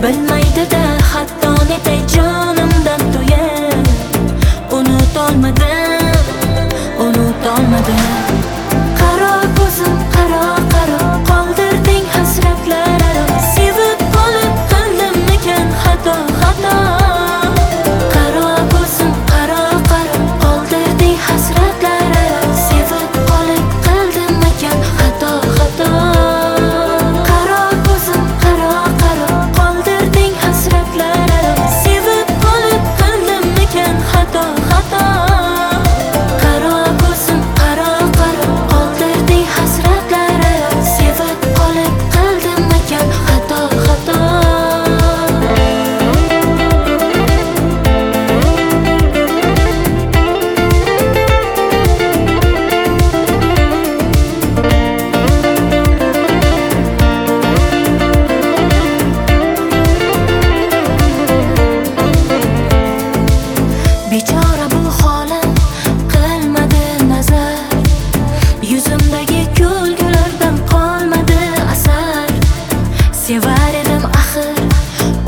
Bilmaydi-da hatto netay jonimdan to'yib. Unutolmadim. Qaro ko'zim, qaro qoldirding hasratlar aro. Sevib qolib qildimmikan xato. Qaro ko'zim, qaro qoldirding hasratlar aro. Sevib qolib qildimmikan xato. Qaro ko'zim, qaro qoldirding hasratlar aro. Sevib qolib qildimmikan xato. Qaro ko'zim, qaro qoldirding hasratlar aro. Sevib qolib qildimmikan xato. Bechora bu holim qilmadi nazar. Yuzimdagi kulgulardan qolmadi asar. Sevar edim axir